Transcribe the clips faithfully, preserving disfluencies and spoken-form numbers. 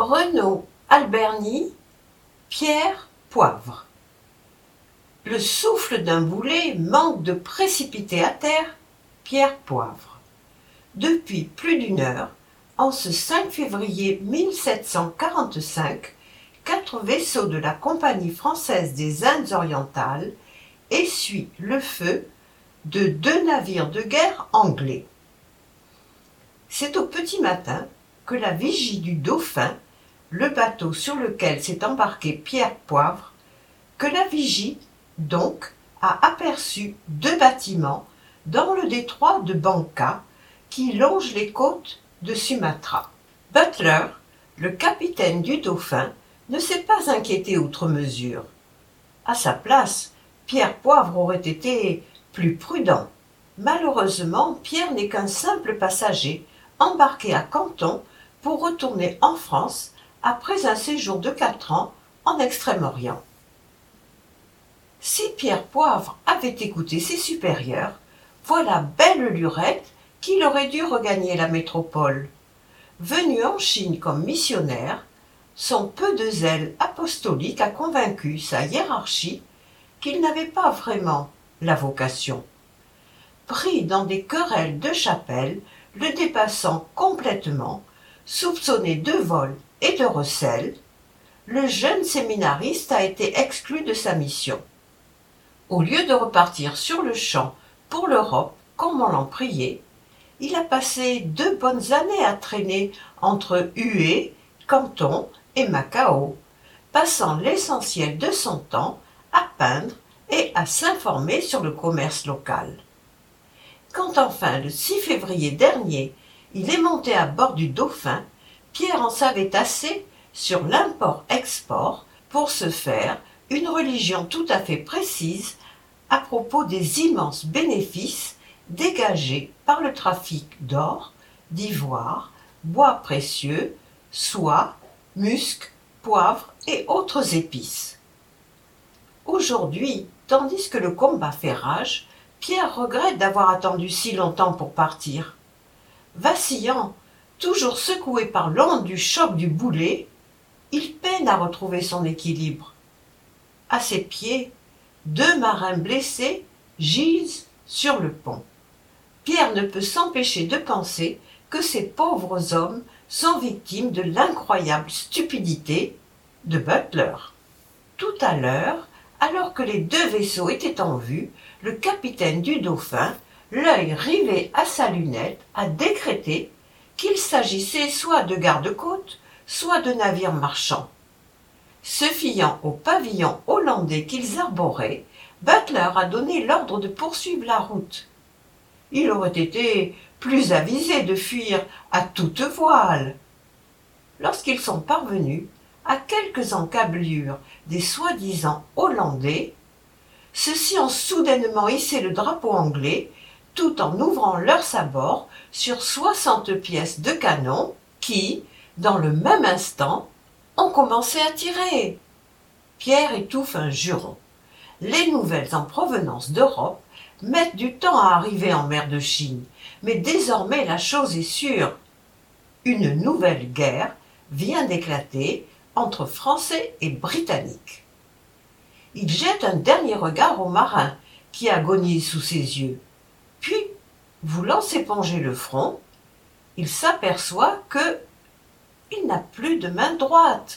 Renaud Alberni, Pierre Poivre. Le souffle d'un boulet manque de précipiter à terre Pierre Poivre. Depuis plus d'une heure, en ce cinq février mille sept cent quarante-cinq, quatre vaisseaux de la Compagnie française des Indes orientales essuient le feu de deux navires de guerre anglais. C'est au petit matin que la vigie du Dauphin, le bateau sur lequel s'est embarqué Pierre Poivre, que la vigie, donc, a aperçu deux bâtiments dans le détroit de Banka qui longe les côtes de Sumatra. Butler, le capitaine du Dauphin, ne s'est pas inquiété outre mesure. À sa place, Pierre Poivre aurait été plus prudent. Malheureusement, Pierre n'est qu'un simple passager embarqué à Canton pour retourner en France après un séjour de quatre ans en Extrême-Orient. Si Pierre Poivre avait écouté ses supérieurs, voilà belle lurette qu'il aurait dû regagner la métropole. Venu en Chine comme missionnaire, son peu de zèle apostolique a convaincu sa hiérarchie qu'il n'avait pas vraiment la vocation. Pris dans des querelles de chapelle, le dépassant complètement, soupçonné de vol et de recel, le jeune séminariste a été exclu de sa mission. Au lieu de repartir sur le champ pour l'Europe, comme on l'en priait, il a passé deux bonnes années à traîner entre Hué, Canton et Macao, passant l'essentiel de son temps à peindre et à s'informer sur le commerce local. Quand enfin, le six février dernier, il est monté à bord du Dauphin, Pierre en savait assez sur l'import-export pour se faire une religion tout à fait précise à propos des immenses bénéfices dégagés par le trafic d'or, d'ivoire, bois précieux, soie, musc, poivre et autres épices. Aujourd'hui, tandis que le combat fait rage, Pierre regrette d'avoir attendu si longtemps pour partir. Vacillant, toujours secoué par l'onde du choc du boulet, il peine à retrouver son équilibre. À ses pieds, deux marins blessés gisent sur le pont. Pierre ne peut s'empêcher de penser que ces pauvres hommes sont victimes de l'incroyable stupidité de Butler. Tout à l'heure, alors que les deux vaisseaux étaient en vue, le capitaine du Dauphin, l'œil rivé à sa lunette, a décrété qu'il s'agissait soit de garde-côtes, soit de navires marchands. Se fiant au pavillon hollandais qu'ils arboraient, Butler a donné l'ordre de poursuivre la route. Il aurait été plus avisé de fuir à toute voile. Lorsqu'ils sont parvenus à quelques encablures des soi-disant Hollandais, ceux-ci ont soudainement hissé le drapeau anglais tout en ouvrant leurs sabords sur soixante pièces de canon qui, dans le même instant, ont commencé à tirer. Pierre étouffe un juron. Les nouvelles en provenance d'Europe mettent du temps à arriver en mer de Chine, mais désormais la chose est sûre. Une nouvelle guerre vient d'éclater entre Français et Britanniques. Il jette un dernier regard au marin qui agonise sous ses yeux. Puis, voulant s'éponger le front, il s'aperçoit que il n'a plus de main droite.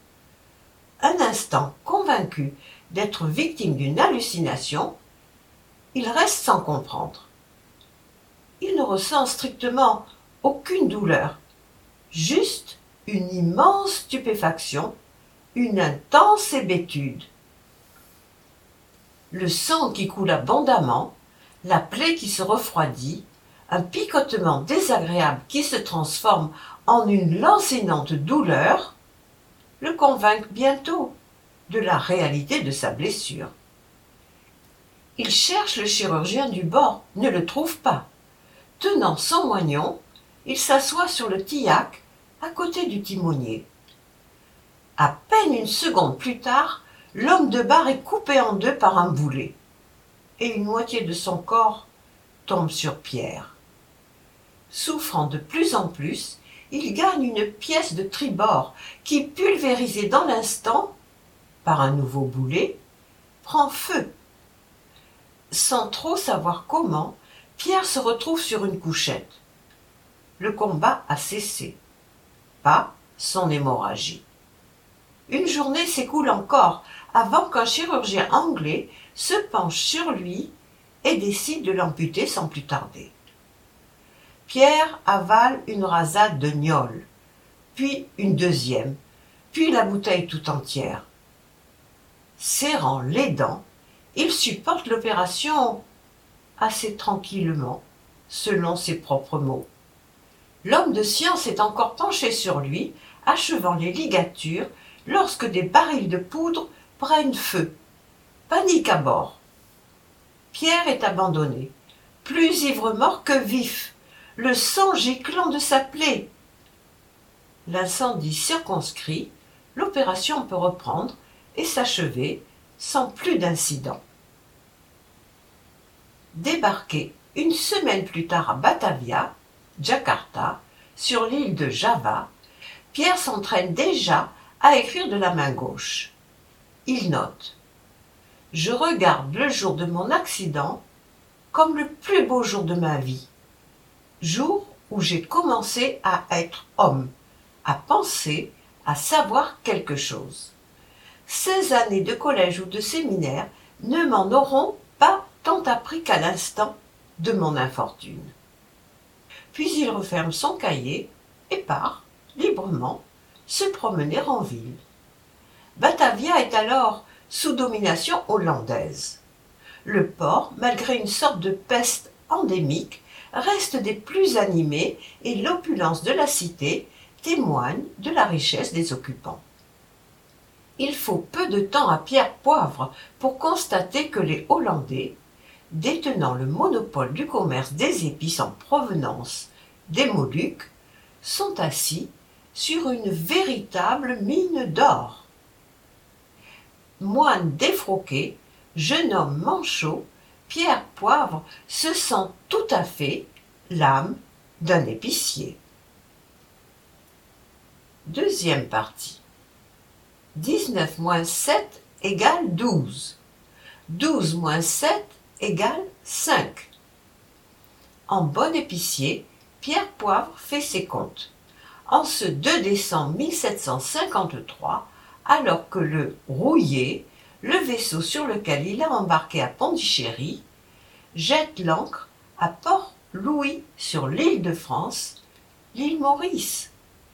Un instant convaincu d'être victime d'une hallucination, il reste sans comprendre. Il ne ressent strictement aucune douleur, juste une immense stupéfaction, une intense hébétude. Le sang qui coule abondamment, la plaie qui se refroidit, un picotement désagréable qui se transforme en une lancinante douleur, le convainquent bientôt de la réalité de sa blessure. Il cherche le chirurgien du bord, ne le trouve pas. Tenant son moignon, il s'assoit sur le tillac à côté du timonier. À peine une seconde plus tard, l'homme de barre est coupé en deux par un boulet, et une moitié de son corps tombe sur Pierre. Souffrant de plus en plus, il gagne une pièce de tribord qui, pulvérisée dans l'instant par un nouveau boulet, prend feu. Sans trop savoir comment, Pierre se retrouve sur une couchette. Le combat a cessé, pas son hémorragie. Une journée s'écoule encore avant qu'un chirurgien anglais se penche sur lui et décide de l'amputer sans plus tarder. Pierre avale une rasade de gnôle, puis une deuxième, puis la bouteille tout entière. Serrant les dents, il supporte l'opération assez tranquillement, selon ses propres mots. L'homme de science est encore penché sur lui, achevant les ligatures, lorsque des barils de poudre prennent feu. Panique à bord. Pierre est abandonné, plus ivre-mort que vif, le sang giclant de sa plaie. L'incendie circonscrit, l'opération peut reprendre et s'achever sans plus d'incidents. Débarqué une semaine plus tard à Batavia, Jakarta, sur l'île de Java, Pierre s'entraîne déjà à écrire de la main gauche. Il note « Je regarde le jour de mon accident comme le plus beau jour de ma vie, jour où j'ai commencé à être homme, à penser, à savoir quelque chose. Seize années de collège ou de séminaire ne m'en auront pas tant appris qu'à l'instant de mon infortune. » Puis il referme son cahier et part, librement, se promener en ville. Batavia est alors sous domination hollandaise. Le port, malgré une sorte de peste endémique, reste des plus animés et l'opulence de la cité témoigne de la richesse des occupants. Il faut peu de temps à Pierre Poivre pour constater que les Hollandais, détenant le monopole du commerce des épices en provenance des Moluques, sont assis sur une véritable mine d'or. Moine défroqué, jeune homme manchot, Pierre Poivre se sent tout à fait l'âme d'un épicier. Deuxième partie. dix-neuf moins sept égale douze. douze moins sept égale cinq. En bon épicier, Pierre Poivre fait ses comptes. En ce deux décembre mille sept cent cinquante-trois, alors que le Rouillé, le vaisseau sur lequel il a embarqué à Pondichéry, jette l'ancre à Port-Louis sur l'île de France, l'île Maurice.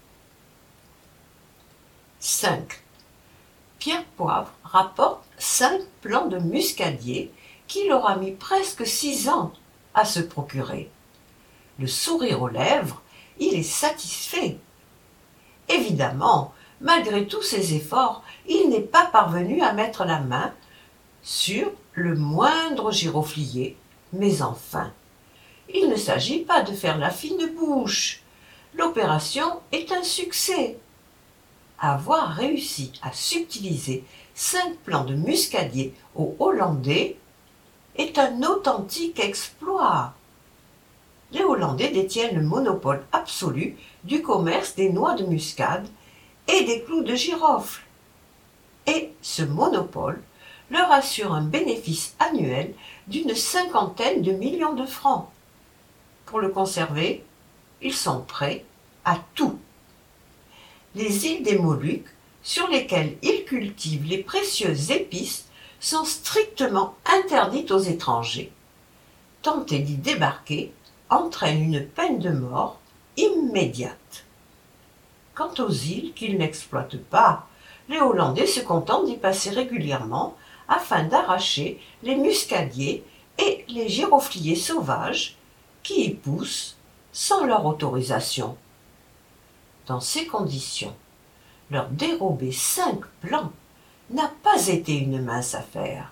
cinq. Pierre Poivre rapporte cinq plants de muscadier qu'il aura mis presque six ans à se procurer. Le sourire aux lèvres, il est satisfait. Évidemment, malgré tous ses efforts, il n'est pas parvenu à mettre la main sur le moindre giroflier, mais enfin, il ne s'agit pas de faire la fine bouche. L'opération est un succès. Avoir réussi à subtiliser cinq plants de muscadier aux Hollandais est un authentique exploit. Les Hollandais détiennent le monopole absolu du commerce des noix de muscade et des clous de girofle. Et ce monopole leur assure un bénéfice annuel d'une cinquantaine de millions de francs. Pour le conserver, ils sont prêts à tout. Les îles des Moluques, sur lesquelles ils cultivent les précieuses épices, sont strictement interdites aux étrangers. Tenter d'y débarquer entraîne une peine de mort immédiate. Quant aux îles qu'ils n'exploitent pas, les Hollandais se contentent d'y passer régulièrement afin d'arracher les muscadiers et les girofliers sauvages qui y poussent sans leur autorisation. Dans ces conditions, leur dérober cinq plants n'a pas été une mince affaire.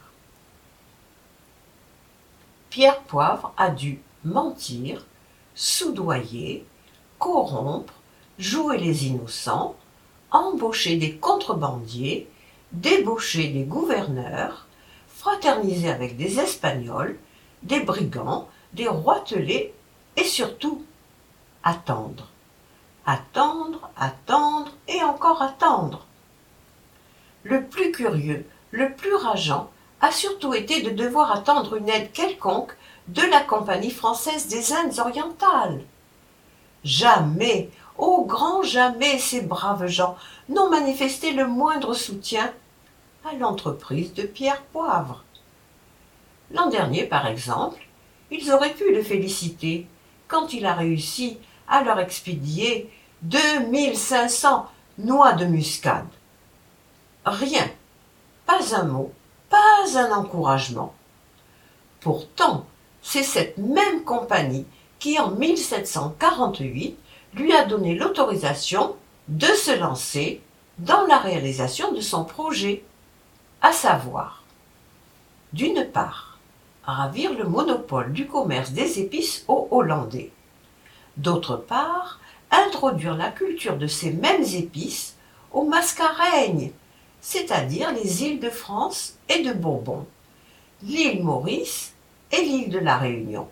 Pierre Poivre a dû mentir, soudoyer, corrompre, jouer les innocents, embaucher des contrebandiers, débaucher des gouverneurs, fraterniser avec des Espagnols, des brigands, des roitelets et surtout attendre. Attendre, attendre et encore attendre. Le plus curieux, le plus rageant, a surtout été de devoir attendre une aide quelconque de la Compagnie française des Indes orientales. Jamais, au grand jamais, ces braves gens n'ont manifesté le moindre soutien à l'entreprise de Pierre Poivre. L'an dernier, par exemple, ils auraient pu le féliciter quand il a réussi à leur expédier deux mille cinq cents noix de muscade. Rien, pas un mot, pas un encouragement. Pourtant, c'est cette même compagnie qui, en mille sept cent quarante-huit, lui a donné l'autorisation de se lancer dans la réalisation de son projet, à savoir, d'une part, ravir le monopole du commerce des épices aux Hollandais, d'autre part, introduire la culture de ces mêmes épices aux Mascareignes, c'est-à-dire les îles de France et de Bourbon, l'île Maurice et l'île de la Réunion.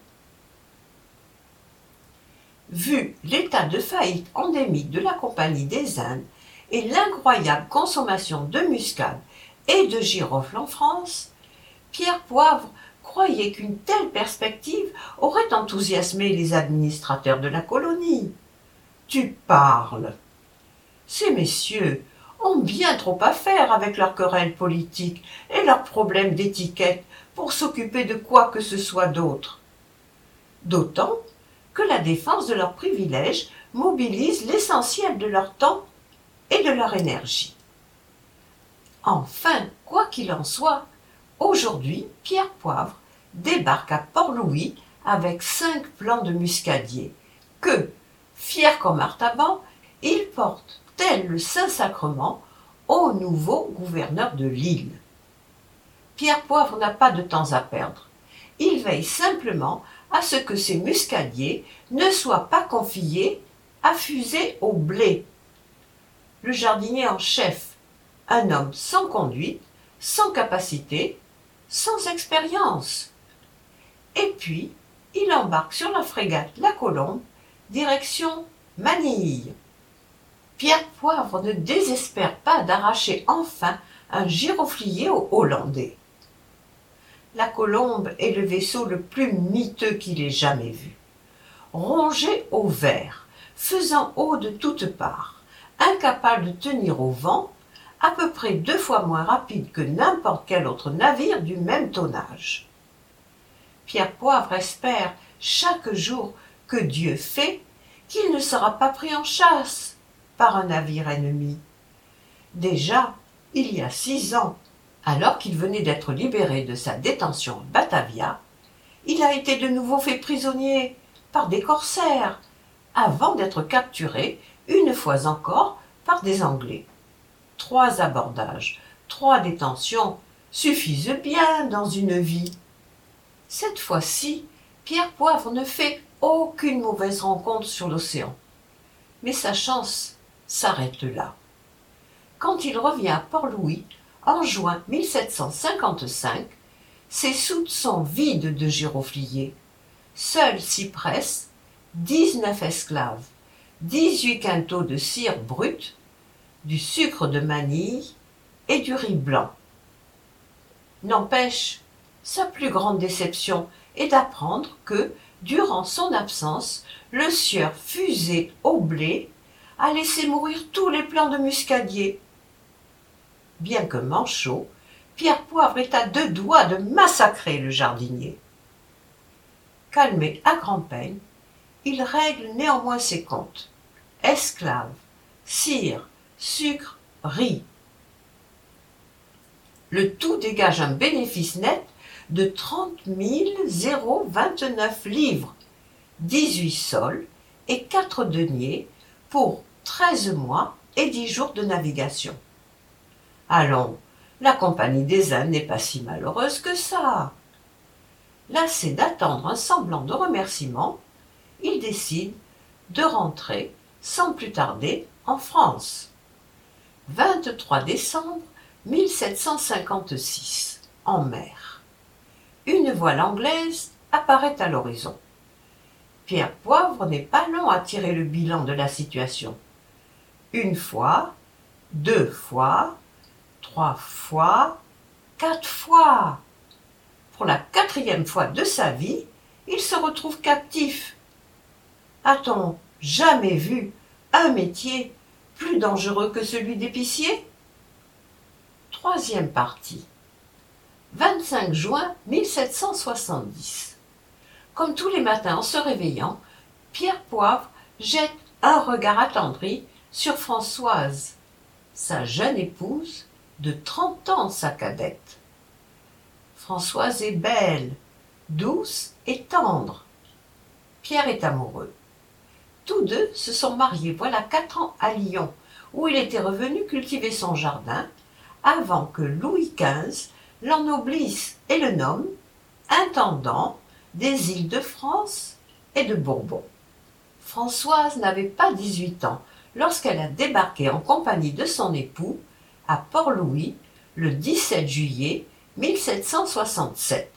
Vu l'état de faillite endémique de la Compagnie des Indes et l'incroyable consommation de muscade et de girofle en France, Pierre Poivre croyait qu'une telle perspective aurait enthousiasmé les administrateurs de la colonie. Tu parles. Ces messieurs ont bien trop à faire avec leurs querelles politiques et leurs problèmes d'étiquette pour s'occuper de quoi que ce soit d'autre. D'autant que la défense de leurs privilèges mobilise l'essentiel de leur temps et de leur énergie. Enfin, quoi qu'il en soit, aujourd'hui, Pierre Poivre débarque à Port-Louis avec cinq plants de muscadier que, fier comme Artaban, il porte, tel le Saint-Sacrement, au nouveau gouverneur de l'île. Pierre Poivre n'a pas de temps à perdre. Il veille simplement à ce que ces muscadiers ne soient pas confiés à fuser au blé. Le jardinier en chef, un homme sans conduite, sans capacité, sans expérience. Et puis, il embarque sur la frégate La Colombe, direction Manille. Pierre Poivre ne désespère pas d'arracher enfin un giroflier aux Hollandais. La Colombe est le vaisseau le plus miteux qu'il ait jamais vu. Rongé au vert, faisant eau de toutes parts, incapable de tenir au vent, à peu près deux fois moins rapide que n'importe quel autre navire du même tonnage. Pierre Poivre espère chaque jour que Dieu fait qu'il ne sera pas pris en chasse par un navire ennemi. Déjà, il y a six ans, alors qu'il venait d'être libéré de sa détention à Batavia, il a été de nouveau fait prisonnier par des corsaires, avant d'être capturé une fois encore par des Anglais. Trois abordages, trois détentions suffisent bien dans une vie. Cette fois-ci, Pierre Poivre ne fait aucune mauvaise rencontre sur l'océan. Mais sa chance s'arrête là. Quand il revient à Port-Louis, en juin mille sept cent cinquante-cinq, ses soutes sont vides de girofliers. Seuls s'y pressent dix-neuf esclaves, dix-huit quintaux de cire brute, du sucre de manille et du riz blanc. N'empêche, sa plus grande déception est d'apprendre que, durant son absence, le sieur fusé au blé a laissé mourir tous les plants de muscadier. Bien que manchot, Pierre Poivre est à deux doigts de massacrer le jardinier. Calmé à grand-peine, il règle néanmoins ses comptes. Esclaves, cire, sucre, riz. Le tout dégage un bénéfice net de trente mille vingt-neuf livres, dix-huit sols et quatre deniers pour treize mois et dix jours de navigation. Allons, la Compagnie des Indes n'est pas si malheureuse que ça. Lassé d'attendre un semblant de remerciement, il décide de rentrer sans plus tarder en France. vingt-trois décembre mille sept cent cinquante-six, en mer. Une voile anglaise apparaît à l'horizon. Pierre Poivre n'est pas long à tirer le bilan de la situation. Une fois, deux fois, trois fois, quatre fois. Pour la quatrième fois de sa vie, il se retrouve captif. A-t-on jamais vu un métier plus dangereux que celui d'épicier? Troisième partie. vingt-cinq juin mille sept cent soixante-dix. Comme tous les matins en se réveillant, Pierre Poivre jette un regard attendri sur Françoise, sa jeune épouse de trente ans, sa cadette. Françoise est belle, douce et tendre. Pierre est amoureux. Tous deux se sont mariés voilà quatre ans à Lyon, où il était revenu cultiver son jardin, avant que Louis quinze l'ennoblisse et le nomme intendant des Îles-de-France et de Bourbon. Françoise n'avait pas dix-huit ans lorsqu'elle a débarqué en compagnie de son époux à Port-Louis le dix-sept juillet mille sept cent soixante-sept.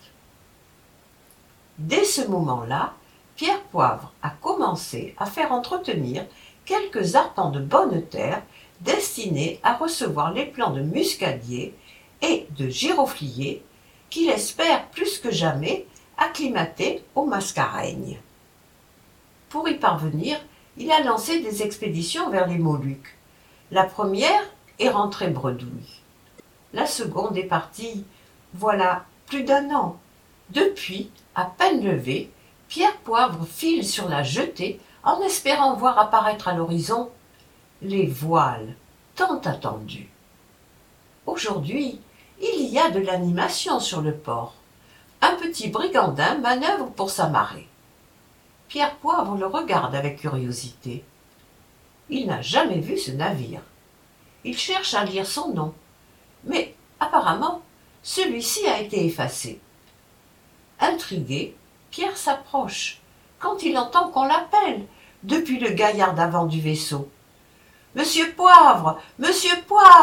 Dès ce moment-là, Pierre Poivre a commencé à faire entretenir quelques arpents de bonne terre destinés à recevoir les plants de muscadier et de giroflier qu'il espère plus que jamais acclimater aux mascareignes. Pour y parvenir, il a lancé des expéditions vers les Moluques. La première est rentrée bredouille. La seconde est partie, voilà plus d'un an. Depuis, à peine levé, Pierre Poivre file sur la jetée en espérant voir apparaître à l'horizon les voiles tant attendues. Aujourd'hui, il y a de l'animation sur le port. Un petit brigandin manœuvre pour s'amarrer. Pierre Poivre le regarde avec curiosité. Il n'a jamais vu ce navire. Il cherche à lire son nom, mais apparemment, celui-ci a été effacé. Intrigué, Pierre s'approche, quand il entend qu'on l'appelle, depuis le gaillard d'avant du vaisseau. « Monsieur Poivre! Monsieur Poivre !»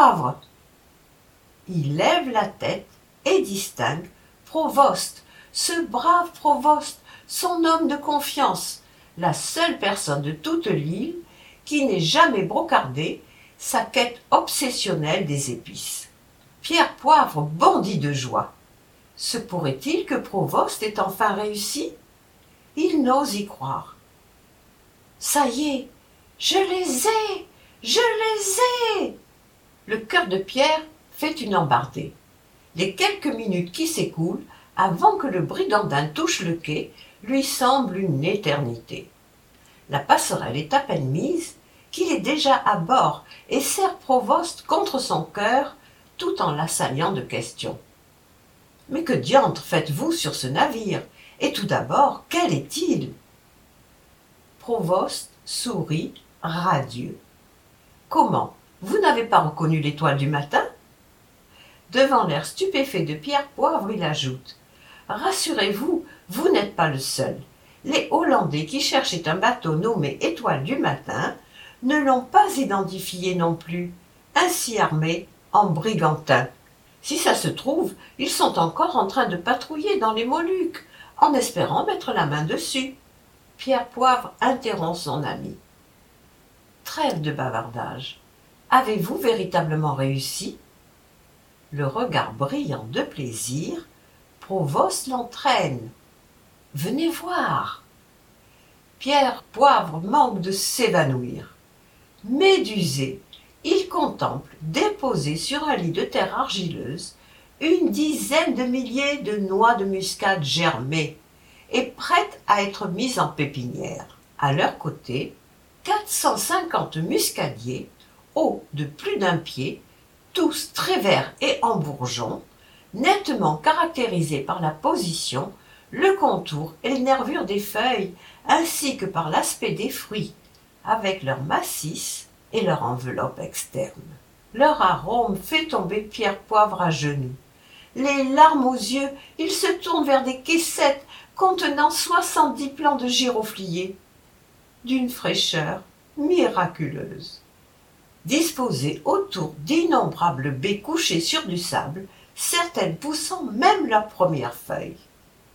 Il lève la tête et distingue Provost, ce brave Provost, son homme de confiance, la seule personne de toute l'île qui n'ait jamais brocardé sa quête obsessionnelle des épices. Pierre Poivre bondit de joie. Se pourrait-il que Provost ait enfin réussi? Il n'ose y croire. Ça y est, je les ai, je les ai! Le cœur de Pierre fait une embardée. Les quelques minutes qui s'écoulent avant que le brigandin touche le quai lui semblent une éternité. La passerelle est à peine mise qu'il est déjà à bord et serre Provost contre son cœur tout en l'assaillant de questions. « Mais que diantre faites-vous sur ce navire? Et tout d'abord, quel est-il » Provost sourit, radieux. « Comment? Vous n'avez pas reconnu l'étoile du matin ?» Devant l'air stupéfait de Pierre Poivre, il ajoute « Rassurez-vous, vous n'êtes pas le seul. Les Hollandais qui cherchaient un bateau nommé Étoile du matin ne l'ont pas identifié non plus, ainsi armé en brigantin. Si ça se trouve, ils sont encore en train de patrouiller dans les Moluques, en espérant mettre la main dessus. » Pierre Poivre interrompt son ami. « Trêve de bavardage. Avez-vous véritablement réussi ?» Le regard brillant de plaisir, Provost l'entraîne. « Venez voir !» Pierre Poivre manque de s'évanouir. Médusé, il contemple, déposé sur un lit de terre argileuse, une dizaine de milliers de noix de muscade germées et prêtes à être mises en pépinière. À leur côté, quatre cent cinquante muscadiers, hauts de plus d'un pied, tous très verts et en bourgeons, nettement caractérisés par la position, le contour et les nervures des feuilles, ainsi que par l'aspect des fruits, avec leur massisse et leur enveloppe externe. Leur arôme fait tomber Pierre Poivre à genoux. Les larmes aux yeux, il se tourne vers des caissettes contenant soixante-dix plants de giroflier, d'une fraîcheur miraculeuse. Disposées autour d'innombrables baies couchées sur du sable, certaines poussant même leurs premières feuilles.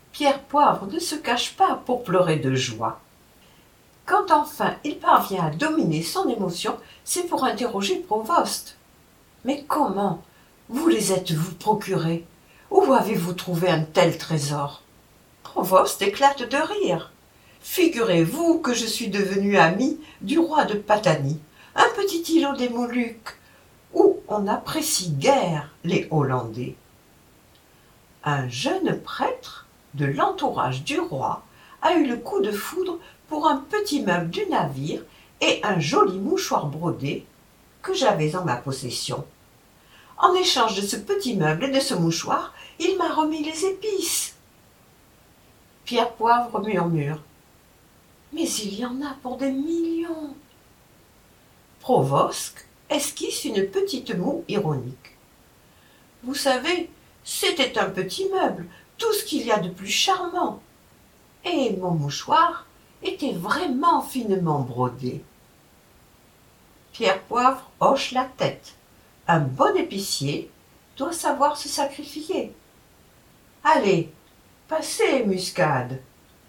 Pierre Poivre ne se cache pas pour pleurer de joie. Quand enfin il parvient à dominer son émotion, c'est pour interroger Provost. « Mais comment vous les êtes-vous procurés? Où avez-vous trouvé un tel trésor ?» Provost éclate de rire. « Figurez-vous que je suis devenu ami du roi de Patani, un petit îlot des Moluques, où on n'apprécie guère les Hollandais. » Un jeune prêtre de l'entourage du roi a eu le coup de foudre pour un petit meuble du navire et un joli mouchoir brodé que j'avais en ma possession. En échange de ce petit meuble et de ce mouchoir, il m'a remis les épices. Pierre Poivre murmure. « Mais il y en a pour des millions. » Provost esquisse une petite moue ironique. « Vous savez, c'était un petit meuble, tout ce qu'il y a de plus charmant. Et mon mouchoir était vraiment finement brodé. » Pierre Poivre hoche la tête. Un bon épicier doit savoir se sacrifier. « Allez, passez, Muscade. »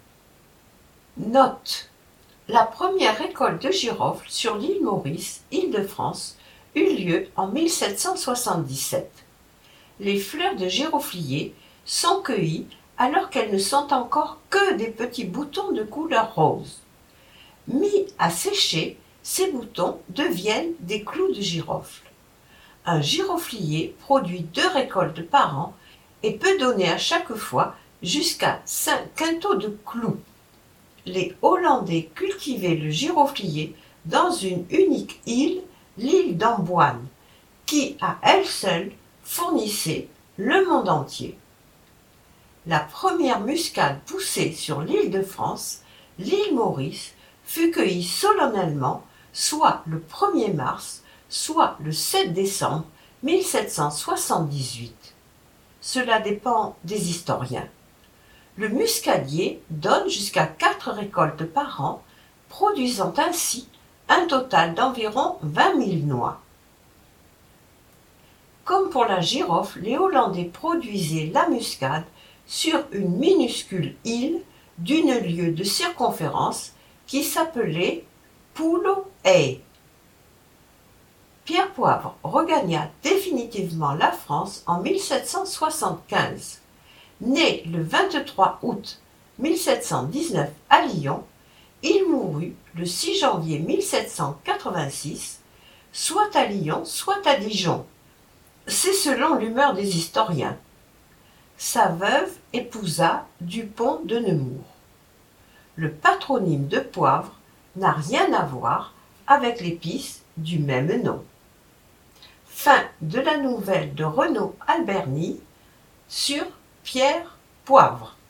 Note. La première récolte de girofles sur l'île Maurice, Île-de-France, eut lieu en mille sept cent soixante-dix-sept. Les fleurs de giroflier sont cueillies alors qu'elles ne sont encore que des petits boutons de couleur rose. Mis à sécher, ces boutons deviennent des clous de girofle. Un giroflier produit deux récoltes par an et peut donner à chaque fois jusqu'à cinq quintaux de clous. Les Hollandais cultivaient le giroflier dans une unique île, l'île d'Amboine, qui à elle seule fournissait le monde entier. La première muscade poussée sur l'île de France, l'île Maurice, fut cueillie solennellement, soit le premier mars, soit le sept décembre mille sept cent soixante-dix-huit. Cela dépend des historiens. Le muscadier donne jusqu'à quatre récoltes par an, produisant ainsi un total d'environ vingt mille noix. Comme pour la girofle, les Hollandais produisaient la muscade sur une minuscule île d'une lieue de circonférence qui s'appelait Pulo Hey. Pierre Poivre regagna définitivement la France en mille sept cent soixante-quinze. Né le vingt-trois août mille sept cent dix-neuf à Lyon, il mourut le six janvier mille sept cent quatre-vingt-six, soit à Lyon, soit à Dijon. C'est selon l'humeur des historiens. Sa veuve épousa Dupont de Nemours. Le patronyme de Poivre n'a rien à voir avec l'épice du même nom. Fin de la nouvelle de Renaud Alberni sur Pierre Poivre.